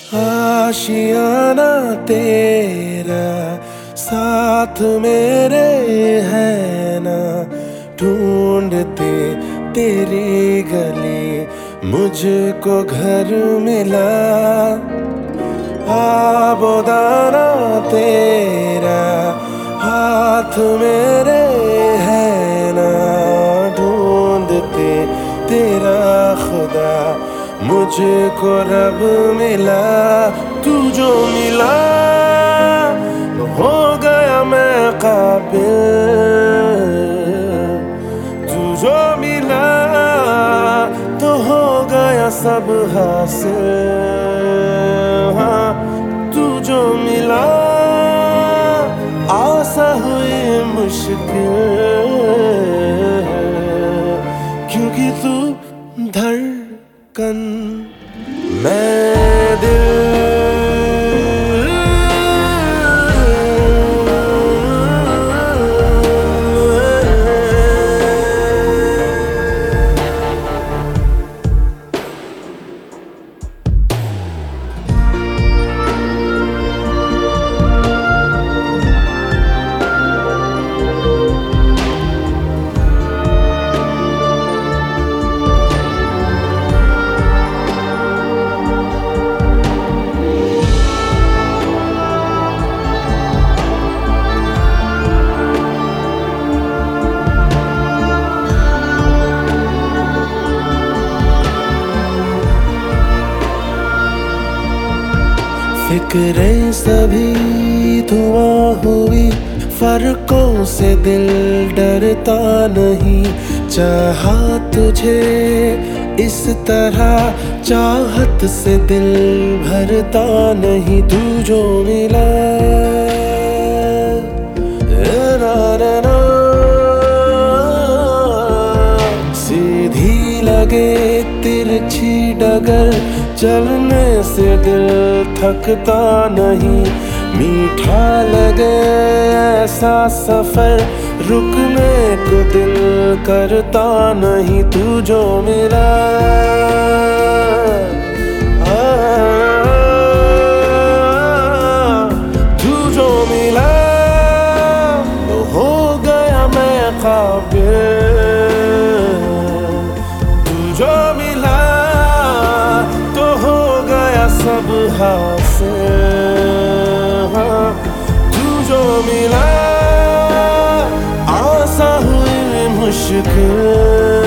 आशियाना तेरा साथ मेरे है ना, ढूंढते तेरी गली मुझको घर मिला। आबोदाना तेरा हाथ मेरे है ना, ढूंढते तेरा खुदा मुझको रब मिला। तू जो मिला हो गया मैं काबिल, तू जो मिला तो हो गया सब हासिल। हाँ, तू जो मिला आसा हुई मुश्किल, क्योंकि तू धड़कन मैं दिल। फिक्रें सभी धुआं हुई, फर्कों से दिल डरता नहीं। चाहा तुझे इस तरह, चाहत से दिल भरता नहीं। तू जो मिला सीधी लगे तिरछी डगर, चलने से दिल थकता नहीं। मीठा लगे ऐसा सफर, रुकने को दिल करता नहीं। तू जो मिला तू जो मिला तो हो गया मैं काबिल, तू जो मिला सब हासिल। हाँ, तू जो मिला आसा हुई मुश्किल।